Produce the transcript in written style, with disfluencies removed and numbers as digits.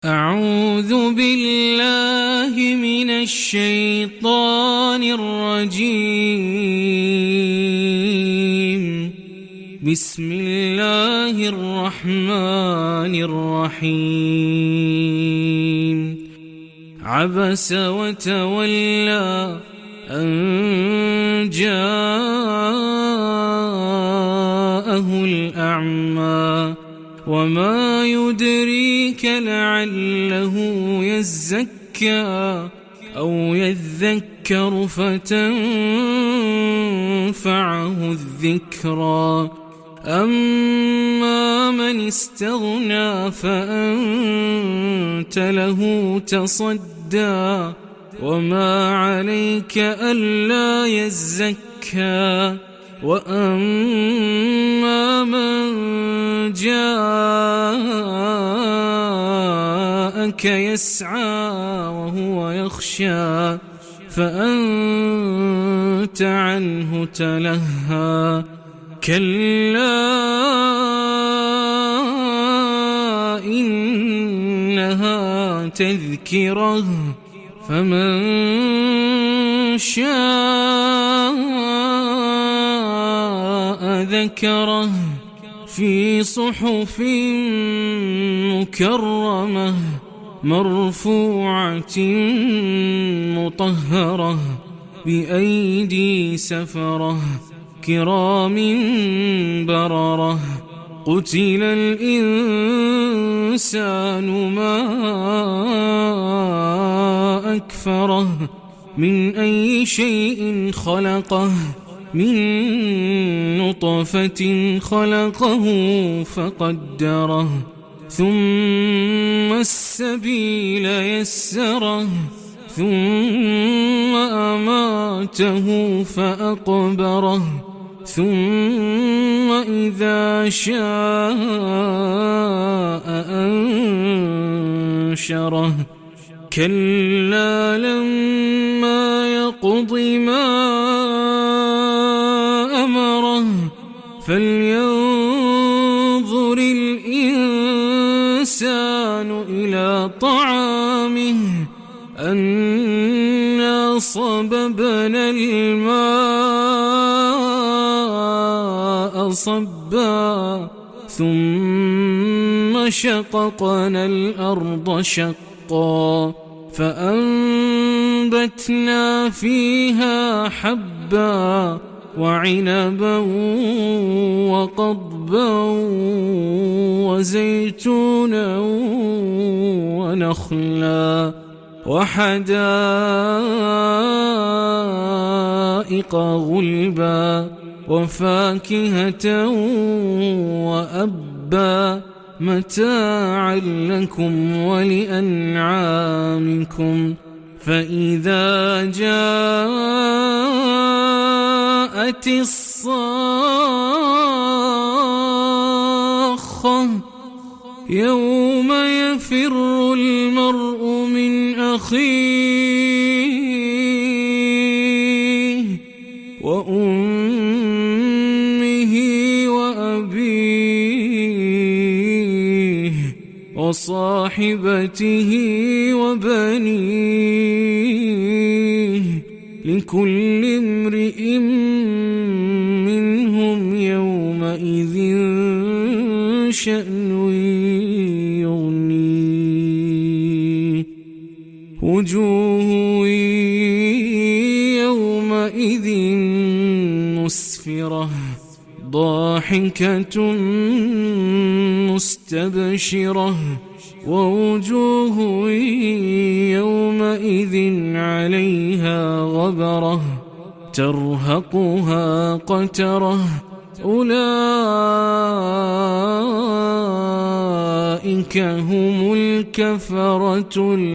أعوذ بالله من الشيطان الرجيم. بسم الله الرحمن الرحيم. عبس وتولى أن جاءه الأعمى وما يدريك لعله يزكى أو يذكر فتنفعه الذكرى. أما من استغنى فأنت له تصدى وما عليك ألا يزكى. وأما من جاءك يسعى وهو يخشى فأنت عنه تلهى. كلا إنها تذكرة فمن شاء ذكره في صحف مكرمة مرفوعة مطهرة بأيدي سفرة كرام بررة. قتل الإنسان ما أكفره من أي شيء خلقه من نطفة خلقه فقدره ثم السبيل يسره ثم أماته فأقبره ثم إذا شاء أنشره. كلا لما يقض ما أمره فلينظر الإنسان إلى طعامه أنا صببنا الماء صبا ثم شققنا الأرض شقا فأنبتنا فيها حبا وعنبا وقضبا وزيتونا ونخلا وحدائق غلبا وفاكهة وأبا متاعا لكم ولأنعامكم. فإذا جاءت الصاخة يوم يفر المرء من أخيه وأمه وأبيه وصاحبته وبنيه لكل امرئ منهم يومئذ شأن يغنيه. وجوه يومئذ مسفرة ضاحكة مستبشرة ووجوه يومئذ عليها غبرة ترهقها قترة أولئك هم الكفرة